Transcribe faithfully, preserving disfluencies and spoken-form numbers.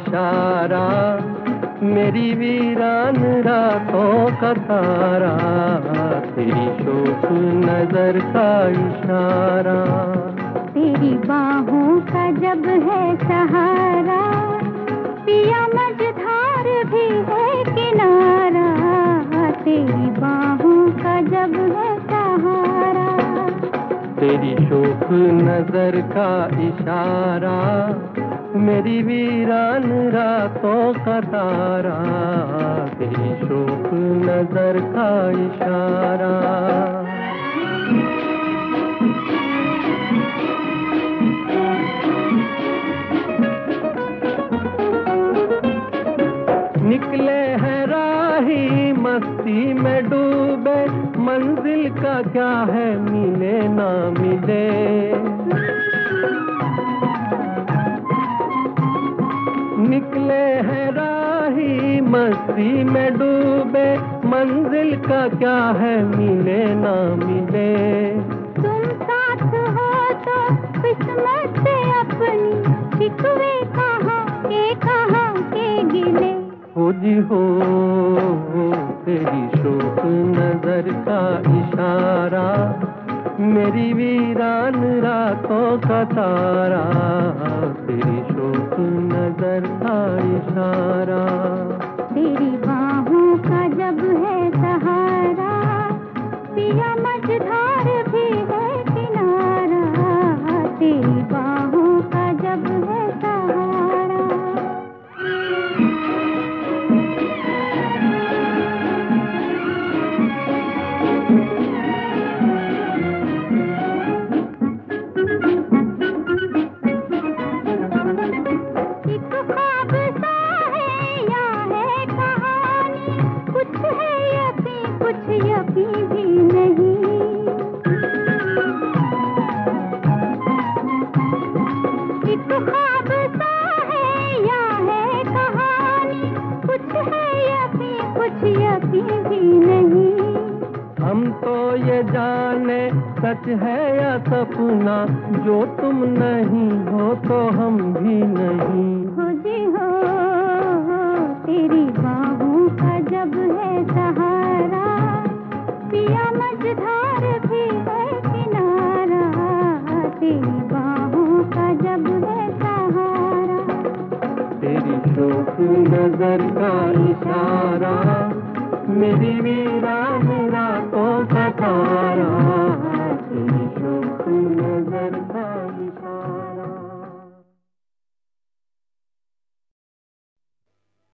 इशारा, मेरी वीरान रातों का तारा, तेरी शोक नजर का इशारा। तेरी बाहों का जब है सहारा, पिया मझधार भी है किनारा, तेरी बाहों का जब है सहारा। तेरी शोक नजर का इशारा, मेरी वीरान रातों का तारा, तेरी शोक नजर का इशारा। निकले हैं राही मस्ती में डूबे, मंजिल का क्या है मिले ना मिले। निकले हैं राही मस्ती में डूबे, मंजिल का क्या है मिले ना मिले। तुम साथ हो तो किस्मत से अपनी, शिकवे कहाँ के कहाँ के गिले। हो जी हो, तेरी शोक नजर का इशारा, मेरी वीरान रातों का तारा, तेरी शोक नजर का इशारा। तेरी बाहों का जब है सहारा, पिया मझधार भी है किनारा, तेरी बाहों का जब है सहारा। हम तो ये जाने सच है या सपना, जो तुम नहीं हो तो हम भी नहीं। हो जी हो, तेरी बाहों का जब है सहारा, पिया मझधार भी है किनारा, तेरी बाहों का जब है सहारा। तेरी शोक नजर का इशारा, मेरी वीरान